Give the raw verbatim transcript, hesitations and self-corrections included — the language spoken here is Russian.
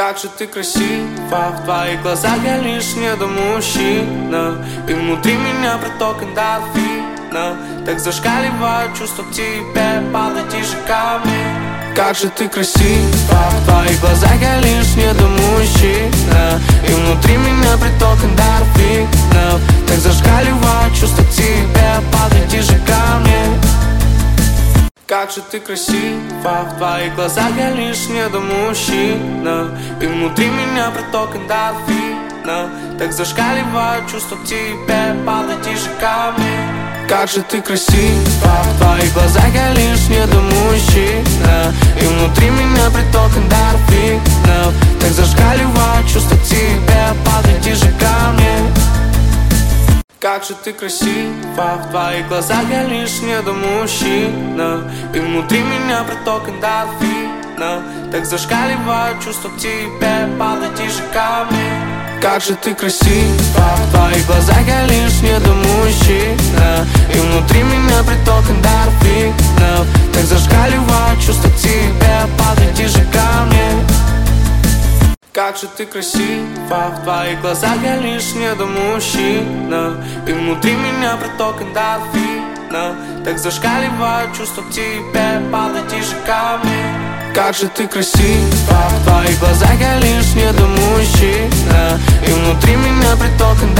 Как же ты красива, в твоих глазах я лишняя до мужчина, и внутри меня приток эндорфина. Так зашкаливают чувства к тебе, падай тише ко мне. Как же ты красива, в твоих глазах я лишняя до мужчина, и внутри меня приток эндорфина. Так зашкаливают чувства к тебе, падай тише ко мне. Как же ты красива, в твоих глазах я лишняя до мужчина, и внутри меня приток эндорфина. Так зашкаливают чувства к тебе, падай тише ко мне. Как же ты красива, в твоих глазах я лишняя до мужчина, и внутри меня приток эндорфина. Так зашкаливают чувства к тебе, падай тише ко мне. Как же ты красива, в твоих глазах я лишняя до мужчина, и внутри меня приток эндорфина. Так зашкаливают чувства к тебе, падай тише ко мне. Как же ты красива, в твоих глазах я лишняя до мужчина, и внутри меня приток эндорфина. Так зашкаливают чувства к тебе, падай тише ко мне. Как же ты красива, в твоих глазах я лишняя до мужчина, и внутри меня приток эндорфина. Так зашкаливают чувства к тебе, падай тише ко мне. Как же ты красива, в твоих глазах я лишняя до мужчина, и внутри меня приток эндорфина.